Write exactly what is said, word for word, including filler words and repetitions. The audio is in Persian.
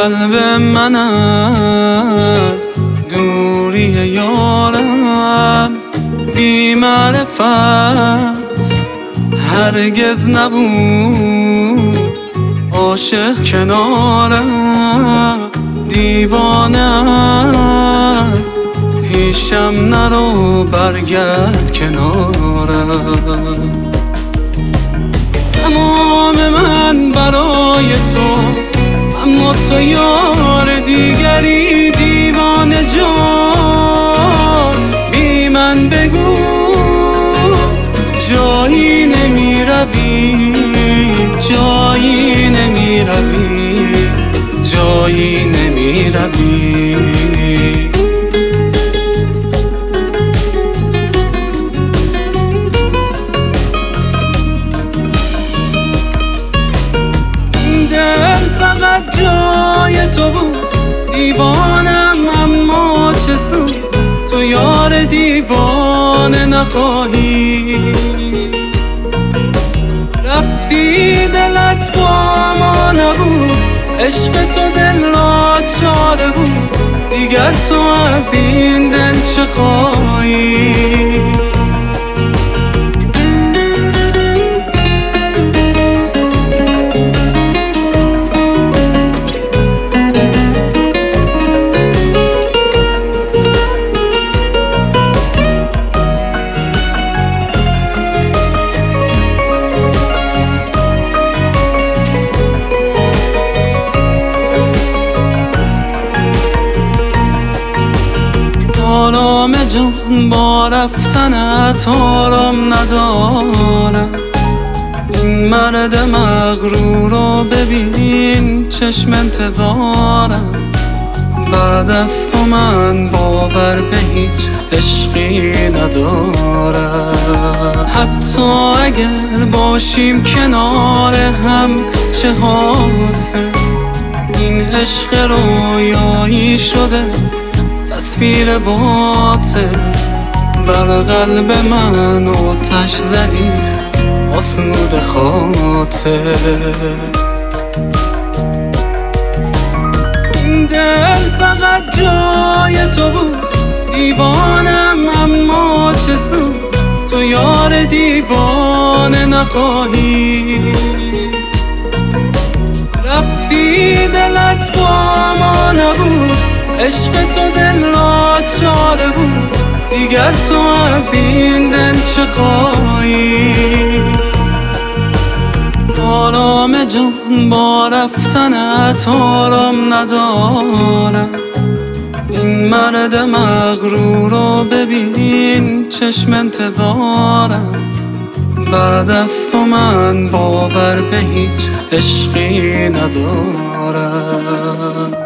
قلب من از دوری یارم بی معرفت هرگز نبود عاشق کنارم. دیوانه از پیشم نرو برگرد کنارم. تمام من برای تو اما تو یار دیگری. دیوانه جان بی من بگو جایی نمی روی، جایی نمی روی، جایی نمی روی. فقط جای تو بود، دیوانم اما چه سود تو یار دیوانه نخواهی. رفتی دلت با ما نبود، عشق تو دل را چاره بود، دیگر تو از این دل چه خواهی. آرام جان با رفتنت آرام ندارم. این مرد مغرور رو ببین چشم انتظارم. بعد از تو من باور به هیچ عشقی ندارم. حتی اگر باشیم کنار هم چه حاصل، این عشق رویایی شده تصویر باطل. بر قلب من آتش زدی آسود خاطر. این دل فقط جای تو بود، دیوانم اما چه سود تو یار دیوانه نخواهی. رفتی دلت با ما نبود، عشق تو دل را چاره بود، دیگر تو از این دل چه خواهی. آرام جان با رفتنت آرام ندارم. این مرد مغرور رو ببین چشم انتظارم. بعد از تو من باور به هیچ عشقی ندارم.